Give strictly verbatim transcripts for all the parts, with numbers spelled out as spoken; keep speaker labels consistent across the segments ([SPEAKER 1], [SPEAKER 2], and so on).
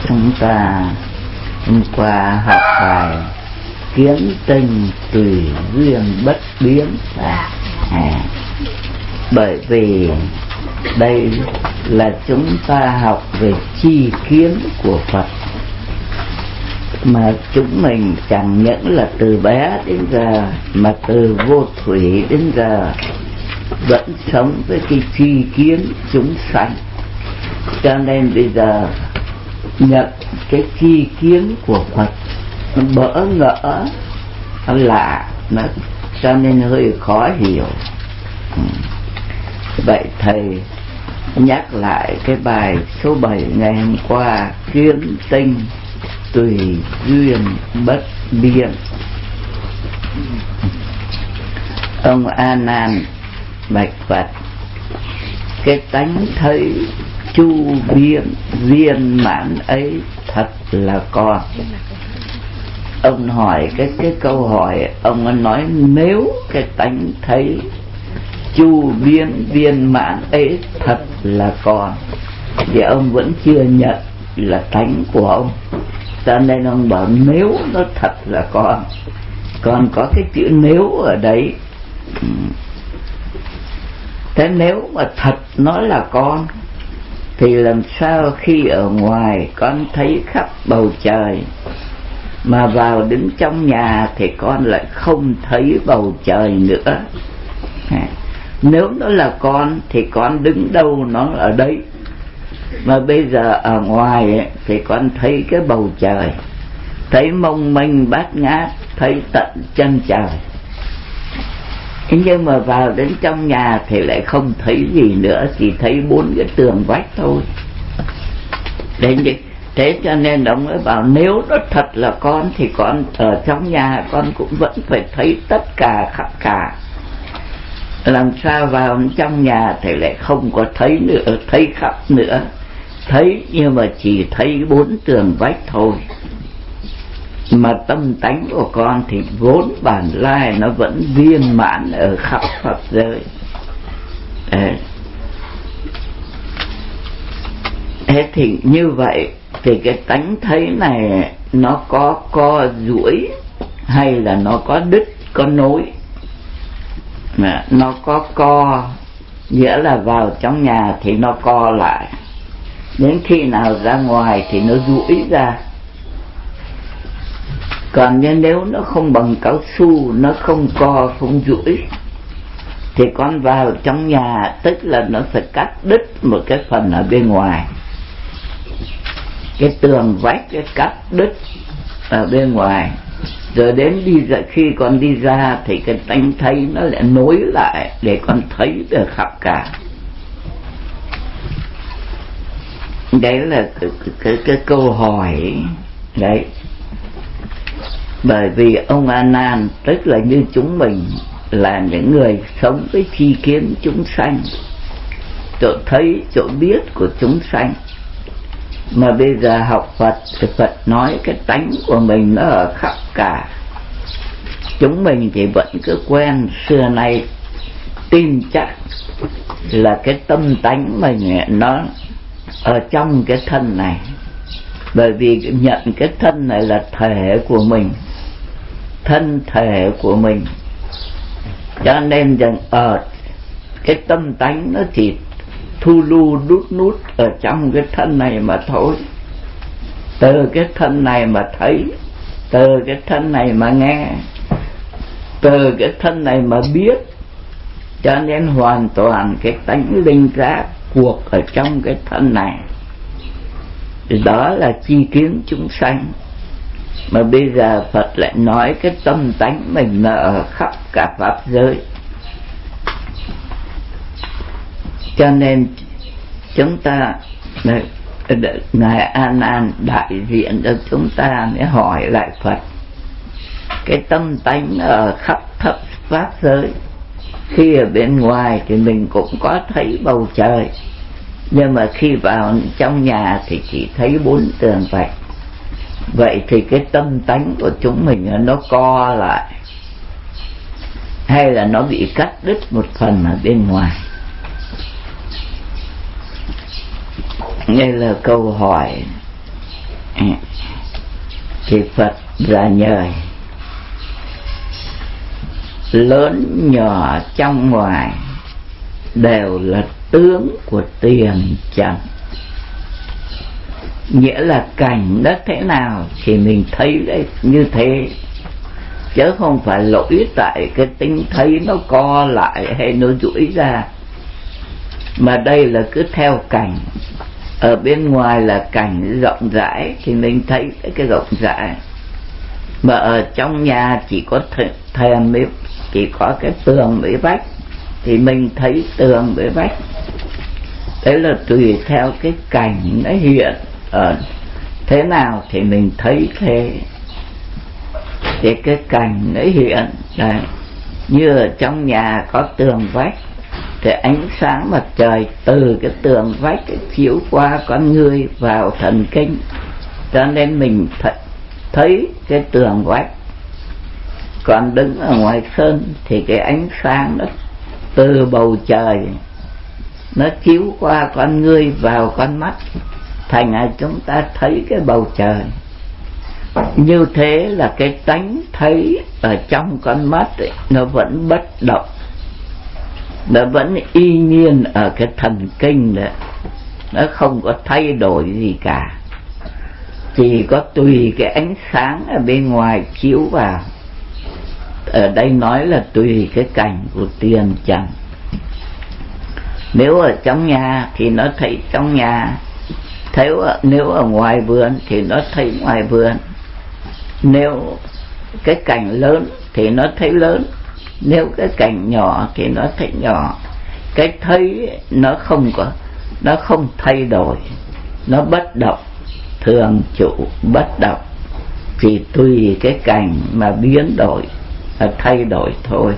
[SPEAKER 1] Chúng ta hôm qua học bài kiến tinh tùy duyên bất biến. à, à, Bởi vì đây là chúng ta học về chi kiến của Phật, mà chúng mình chẳng những là từ bé đến giờ, mà từ vô thủy đến giờ vẫn sống với cái chi kiến chúng sanh. Cho nên bây giờ nhận cái chi kiến của Phật nó bỡ ngỡ, nó lạ, nó cho nên hơi khó hiểu. Vậy thầy nhắc lại cái bài số bảy ngày hôm qua: kiến tinh tùy duyên bất biến. Ông A Nan bạch Phật: cái tánh thấy chu biến viên mãn ấy thật là con. Ông hỏi cái cái câu hỏi, ông nói nếu cái tánh thấy chu biến viên mãn ấy thật là con, thì ông vẫn chưa nhận là tánh của ông. Cho nên ông bảo nếu nó thật là con. Còn có cái chữ nếu ở đấy. Thế nếu mà thật nó là con, thì làm sao khi ở ngoài con thấy khắp bầu trời, mà vào đứng trong nhà thì con lại không thấy bầu trời nữa? Nếu nó là con thì con đứng đâu nó ở đấy, mà bây giờ ở ngoài ấy, thì con thấy cái bầu trời, thấy mông mênh bát ngát, thấy tận chân trời. Nhưng mà vào đến trong nhà thì lại không thấy gì nữa, chỉ thấy bốn cái tường vách thôi. Đấy, thế cho nên ông ấy bảo nếu nó thật là con thì con ở trong nhà con cũng vẫn phải thấy tất cả khắp cả. Làm sao vào trong nhà thì lại không có thấy nữa, thấy khắp nữa. Thấy nhưng mà chỉ thấy bốn tường vách thôi. Mà tâm tánh của con thì vốn bản lai nó vẫn viên mãn ở khắp Phật giới. Đấy. Thế thì như vậy thì cái tánh thấy này nó có co duỗi hay là nó có đứt, có nối? Nó có co, nghĩa là vào trong nhà thì nó co lại, đến khi nào ra ngoài thì nó duỗi ra. Còn nếu nó không bằng cao su, nó không co, không duỗi, thì con vào trong nhà tức là nó phải cắt đứt một cái phần ở bên ngoài, cái tường vách, cái cắt đứt ở bên ngoài. Rồi đến đi ra, khi con đi ra thì cái tánh thấy nó lại nối lại để con thấy được khắp cả. Đấy là cái, cái, cái câu hỏi đấy. Bởi vì ông A Nan tức là như chúng mình là những người sống với chi kiến chúng sanh, chỗ thấy, chỗ biết của chúng sanh. Mà bây giờ học Phật thì Phật nói cái tánh của mình nó ở khắp cả. Chúng mình thì vẫn cứ quen xưa nay tin chắc là cái tâm tánh mình nó ở trong cái thân này. Bởi vì nhận cái thân này là thể của mình, thân thể của mình, cho nên rằng ở cái tâm tánh nó chỉ thu lu đút nút ở trong cái thân này mà thôi. Từ cái thân này mà thấy, từ cái thân này mà nghe, từ cái thân này mà biết. Cho nên hoàn toàn cái tánh linh giác cuộc ở trong cái thân này. Đó là chi kiến chúng sanh. Mà bây giờ Phật lại nói cái tâm tánh mình là ở khắp cả Pháp giới. Cho nên chúng ta, Ngài A Nan đại diện cho chúng ta mới hỏi lại Phật: cái tâm tánh ở khắp thập Pháp giới, khi ở bên ngoài thì mình cũng có thấy bầu trời, nhưng mà khi vào trong nhà thì chỉ thấy bốn tường vách. Vậy thì cái tâm tánh của chúng mình nó co lại, hay là nó bị cắt đứt một phần ở bên ngoài? Đây là câu hỏi thì Phật ra nhời lớn nhỏ trong ngoài đều là tướng của tiền trần. Nghĩa là cảnh nó thế nào thì mình thấy đấy như thế, chứ không phải lỗi tại cái tính thấy nó co lại hay nó duỗi ra, mà đây là cứ theo cảnh. Ở bên ngoài là cảnh rộng rãi thì mình thấy cái rộng rãi, mà ở trong nhà chỉ có thềm mới, chỉ có cái tường với vách thì mình thấy tường với vách. Đấy là tùy theo cái cảnh nó hiện ở thế nào thì mình thấy thế. Thì cái cảnh nó hiện đấy, như ở trong nhà có tường vách thì ánh sáng mặt trời từ cái tường vách chiếu qua con người vào thần kinh, cho nên mình th thấy cái tường vách. Còn đứng ở ngoài sân thì cái ánh sáng nó từ bầu trời nó chiếu qua con người vào con mắt, thành ra chúng ta thấy cái bầu trời. Như thế là cái tánh thấy ở trong con mắt ấy, nó vẫn bất động, nó vẫn y nhiên ở cái thần kinh đó, nó không có thay đổi gì cả, chỉ có tùy cái ánh sáng ở bên ngoài chiếu vào. Ở đây nói là tùy cái cảnh của tiền trần. Nếu ở trong nhà thì nó thấy trong nhà, nếu, nếu ở ngoài vườn thì nó thấy ngoài vườn, nếu cái cảnh lớn thì nó thấy lớn, nếu cái cảnh nhỏ thì nó thấy nhỏ. Cái thấy nó không có, nó không thay đổi, nó bất động, thường trụ bất động, chỉ tùy cái cảnh mà biến đổi, thay đổi thôi.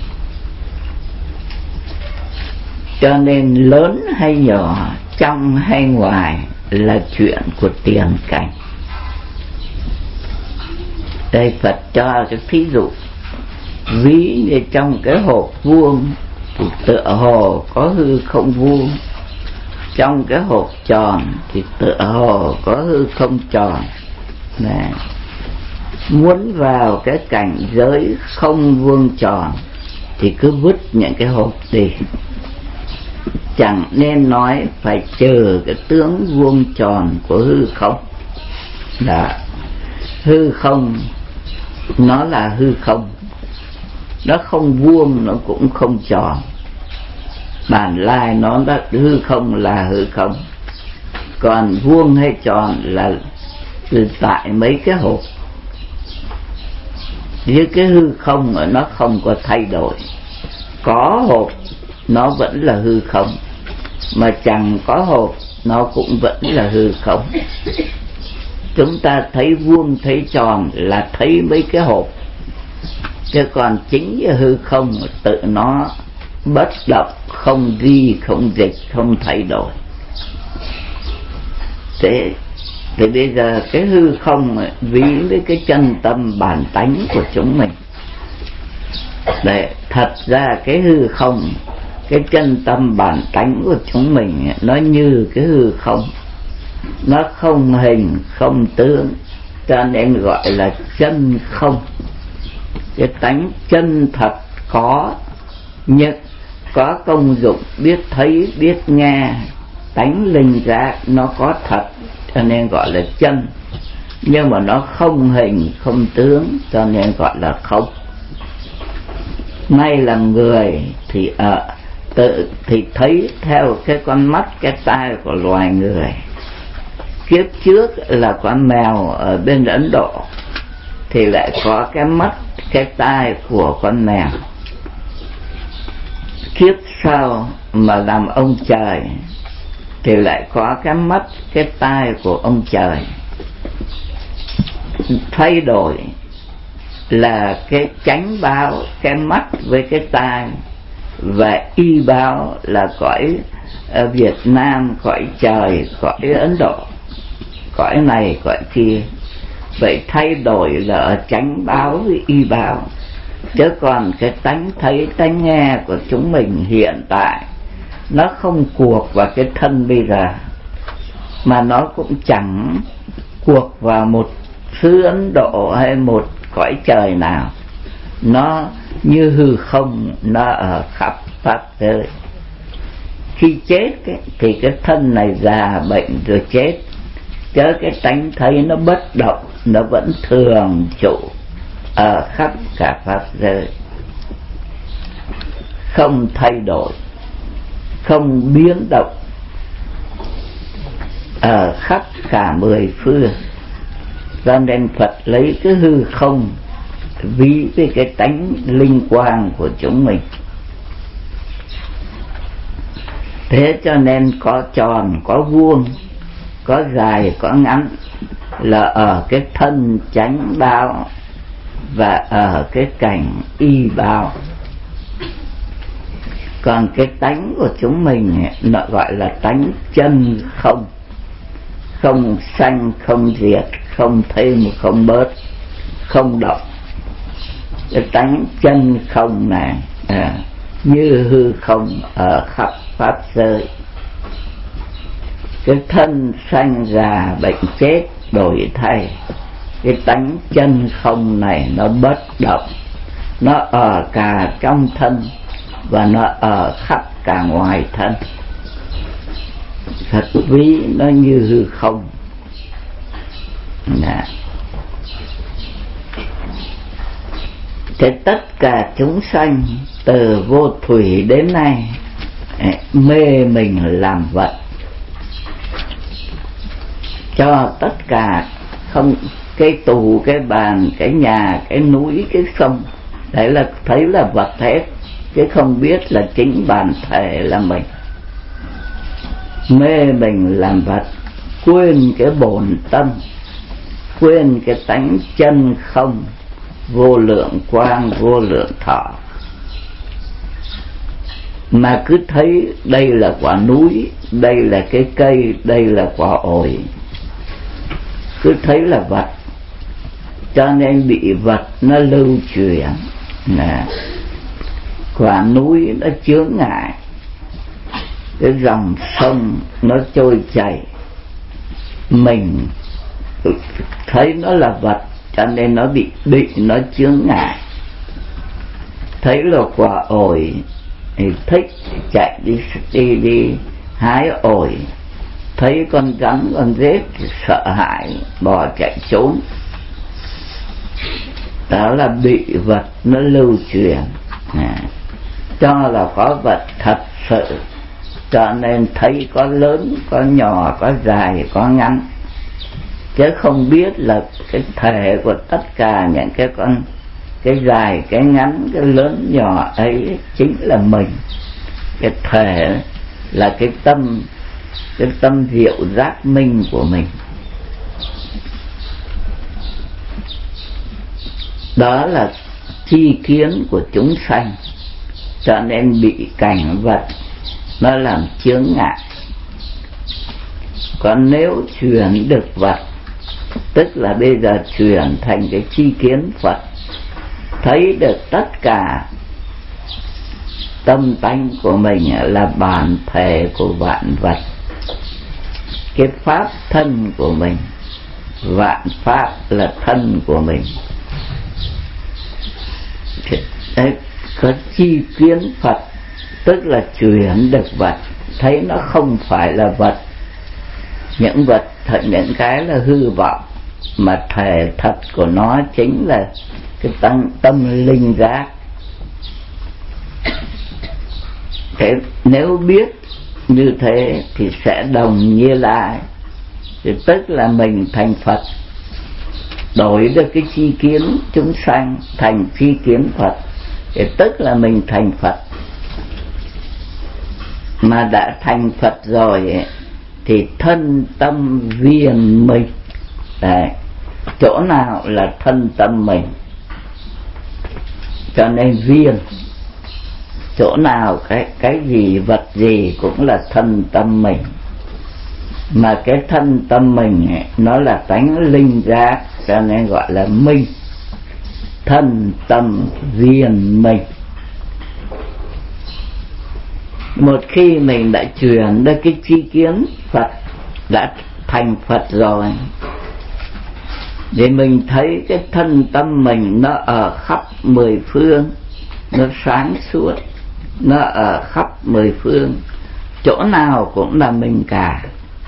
[SPEAKER 1] Cho nên lớn hay nhỏ, trong hay ngoài là chuyện của tiền cảnh. Đây Phật cho cái thí dụ, ví như trong cái hộp vuông thì tựa hồ có hư không vuông, trong cái hộp tròn thì tựa hồ có hư không tròn. Này, muốn vào cái cảnh giới không vuông tròn thì cứ vứt những cái hộp đi, chẳng nên nói phải chờ cái tướng vuông tròn của hư không. Đó, hư không nó là hư không, nó không vuông nó cũng không tròn, bản lai nó là hư không là hư không, còn vuông hay tròn là tại mấy cái hộp. Như cái hư không nó không có thay đổi, có hộp nó vẫn là hư không, mà chẳng có hộp nó cũng vẫn là hư không. Chúng ta thấy vuông thấy tròn là thấy mấy cái hộp, chứ còn chính cái hư không tự nó bất động, không di, không dịch, không thay đổi. Thế thì bây giờ cái hư không ví với cái chân tâm bản tánh của chúng mình. Để thật ra cái hư không, cái chân tâm bản tánh của chúng mình nó như cái hư không, nó không hình không tướng, cho nên gọi là chân không. Cái tánh chân thật có, nhưng có công dụng biết thấy biết nghe, tánh linh giác nó có thật, cho nên gọi là chân. Nhưng mà nó không hình không tướng, cho nên gọi là không. Nay là người thì ở tự thì thấy theo cái con mắt cái tai của loài người. Kiếp trước là con mèo ở bên Ấn Độ thì lại có cái mắt cái tai của con mèo. Kiếp sau mà làm ông trời thì lại có cái mắt cái tai của ông trời. Thay đổi là cái chánh báo cái mắt với cái tai, và y báo là cõi Việt Nam, cõi trời, cõi Ấn Độ, cõi này cõi kia. Vậy thay đổi là ở chánh báo với y báo, chứ còn cái tánh thấy tánh nghe của chúng mình hiện tại nó không cuộc vào cái thân bây giờ, mà nó cũng chẳng cuộc vào một xứ Ấn Độ hay một cõi trời nào, nó như hư không, nó ở khắp pháp giới. Khi chết ấy, thì cái thân này già bệnh rồi chết, chớ cái tánh thấy nó bất động, nó vẫn thường trụ ở khắp cả pháp giới, không thay đổi, không biến động, ở khắp cả mười phương. Cho nên Phật lấy cái hư không ví với cái tánh linh quang của chúng mình. Thế cho nên có tròn, có vuông, có dài, có ngắn, là ở cái thân chánh báo và ở cái cảnh y báo. Còn cái tánh của chúng mình nó gọi là tánh chân không, không sanh, không diệt, không thêm, không bớt, không động. Cái tánh chân không này à, như hư không ở khắp pháp giới. Cái thân sanh già bệnh chết đổi thay, cái tánh chân không này nó bất động, nó ở cả trong thân và nó ở khắp cả ngoài thân. Thật ví nó như hư không. Nè. Thế tất cả chúng sanh từ vô thủy đến nay mê mình làm vật, cho tất cả không cái tủ, cái bàn, cái nhà, cái núi, cái sông, đấy là thấy là vật hết, chứ không biết là chính bản thể là mình. Mê mình làm vật, quên cái bổn tâm, quên cái tánh chân không, vô lượng quang, vô lượng thọ, mà cứ thấy đây là quả núi, đây là cái cây, đây là quả ổi, cứ thấy là vật, cho nên bị vật nó lưu truyền. Nè, quả núi nó chướng ngại, cái dòng sông nó trôi chảy, mình thấy nó là vật, cho nên nó bị bị nó chướng ngại. Thấy là quả ổi thì thích chạy đi đi đi hái ổi, thấy con rắn con rết thì sợ hãi bỏ chạy trốn. Đó là bị vật nó lưu truyền à, cho là có vật thật sự, cho nên thấy có lớn, có nhỏ, có dài, có ngắn, chứ không biết là cái thể của tất cả những cái con, cái dài, cái ngắn, cái lớn nhỏ ấy chính là mình. Cái thể là cái tâm, cái tâm diệu giác minh của mình. Đó là chi kiến của chúng sanh, cho nên bị cảnh vật nó làm chướng ngại. Còn nếu chuyển được vật, tức là bây giờ chuyển thành cái chi kiến Phật, thấy được tất cả tâm tánh của mình là bản thể của vạn vật, cái pháp thân của mình, vạn pháp là thân của mình. Đấy, có chi kiến Phật tức là chuyển được vật, thấy nó không phải là vật, những vật thật, những cái là hư vọng, mà thể thật của nó chính là cái tâm, tâm linh giác. Thế nếu biết như thế thì sẽ đồng Như Lai, thì tức là mình thành Phật, đổi được cái chi kiến chúng sanh thành chi kiến Phật, thì tức là mình thành Phật. Mà đã thành Phật rồi thì thân tâm viên mình. Đấy, chỗ nào là thân tâm mình, cho nên viên. Chỗ nào cái cái gì, vật gì cũng là thân tâm mình. Mà cái thân tâm mình ấy, nó là tánh linh giác, cho nên gọi là minh. Thân tâm viên mình. Một khi mình đã chuyển được cái chi kiến Phật, đã thành Phật rồi, để mình thấy cái thân tâm mình nó ở khắp mười phương, nó sáng suốt, nó ở khắp mười phương, chỗ nào cũng là mình cả.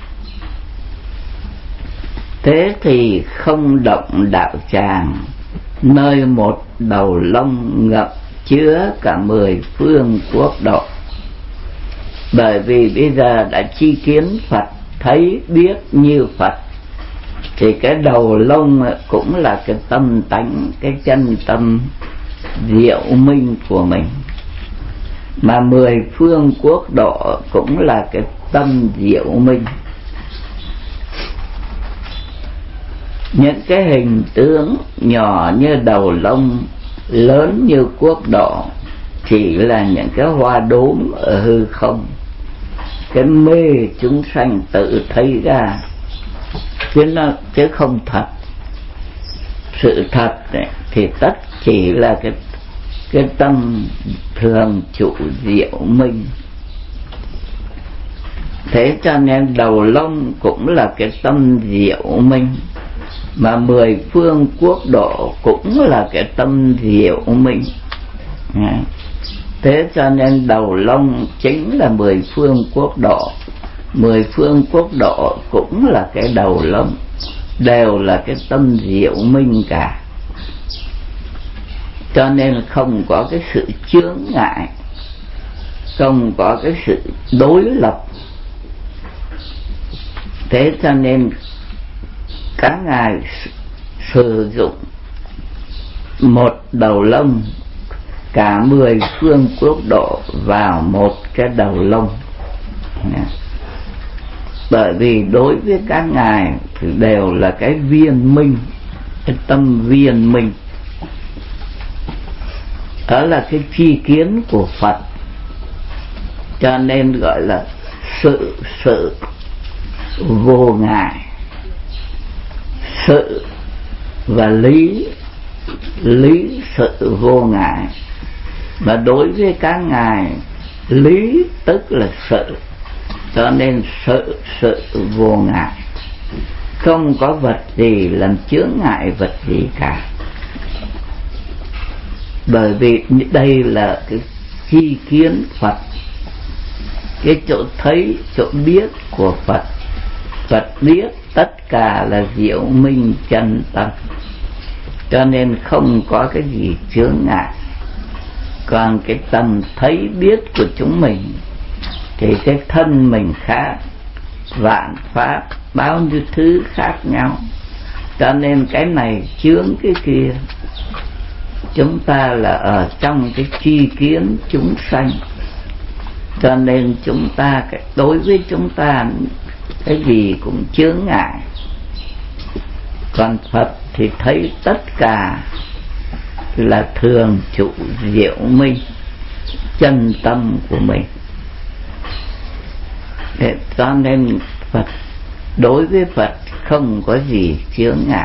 [SPEAKER 1] Thế thì không động đạo tràng, nơi một đầu lông ngậm chứa cả mười phương quốc độ. Bởi vì bây giờ đã chi kiến Phật, thấy biết như Phật, thì cái đầu lông cũng là cái tâm tánh, cái chân tâm diệu minh của mình. Mà mười phương quốc độ cũng là cái tâm diệu minh. Những cái hình tướng nhỏ như đầu lông, lớn như quốc độ, chỉ là những cái hoa đốm ở hư không, cái mê chúng sanh tự thấy ra, chứ nó chứ không thật. Sự thật này, thì tất chỉ là cái cái tâm thường trụ diệu minh. Thế cho nên đầu lông cũng là cái tâm diệu minh, mà mười phương quốc độ cũng là cái tâm diệu minh. Thế cho nên đầu lông chính là mười phương quốc độ, mười phương quốc độ cũng là cái đầu lông, đều là cái tâm diệu minh cả. Cho nên không có cái sự chướng ngại, không có cái sự đối lập. Thế cho nên các ngài sử dụng một đầu lông, cả mười phương quốc độ vào một cái đầu lông. Bởi vì đối với các ngài thì đều là cái viên minh, cái tâm viên minh. Đó là cái tri kiến của Phật. Cho nên gọi là sự sự vô ngại. Sự và lý, lý sự vô ngại. Mà đối với các ngài, lý tức là sự, cho nên sự sự vô ngại. Không có vật gì làm chướng ngại vật gì cả. Bởi vì đây là cái tri kiến Phật, cái chỗ thấy, chỗ biết của Phật. Phật biết tất cả là diệu minh chân tâm, cho nên không có cái gì chướng ngại. Còn cái tầm thấy biết của chúng mình thì cái thân mình khác, vạn pháp bao nhiêu thứ khác nhau, cho nên cái này chướng cái kia. Chúng ta là ở trong cái tri kiến chúng sanh, cho nên chúng ta, đối với chúng ta cái gì cũng chướng ngại. Còn Phật thì thấy tất cả là thường trụ diệu minh, chân tâm của mình. Để cho nên Phật, đối với Phật không có gì chướng ngại.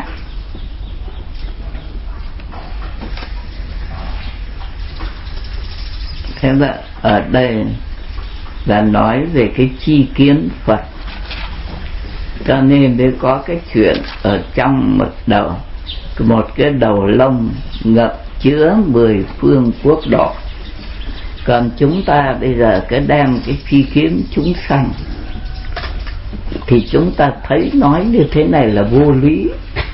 [SPEAKER 1] Thế là ở đây là nói về cái tri kiến Phật. Cho nên để có cái chuyện ở trong một đầu, một cái đầu lông ngập chứa mười phương quốc độ. Còn chúng ta bây giờ cái đem cái tri kiến chúng sanh, thì chúng ta thấy nói như thế này là vô lý.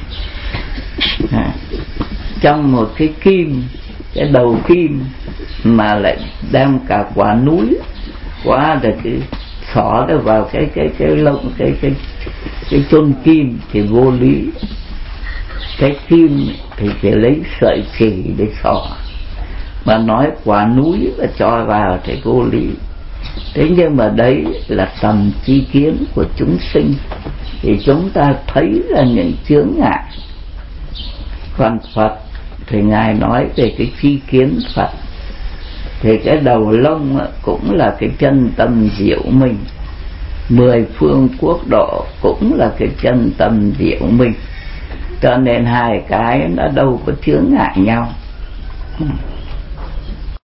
[SPEAKER 1] À, trong một cái kim, cái đầu kim mà lại đem cả quả núi quá rồi cái xỏ nó vào cái cái cái lông cái cái cái chôn kim thì vô lý. Cái kim thì phải lấy sợi chỉ để xỏ, mà nói quả núi và cho vào thì vô lý. Thế nhưng mà đấy là tầm tri kiến của chúng sinh, thì chúng ta thấy là những chướng ngại. Còn Phật thì ngài nói về cái tri kiến Phật, thì cái đầu lông cũng là cái chân tâm diệu minh, mười phương quốc độ cũng là cái chân tâm diệu minh. Cho nên hai cái nó đâu có chướng ngại nhau.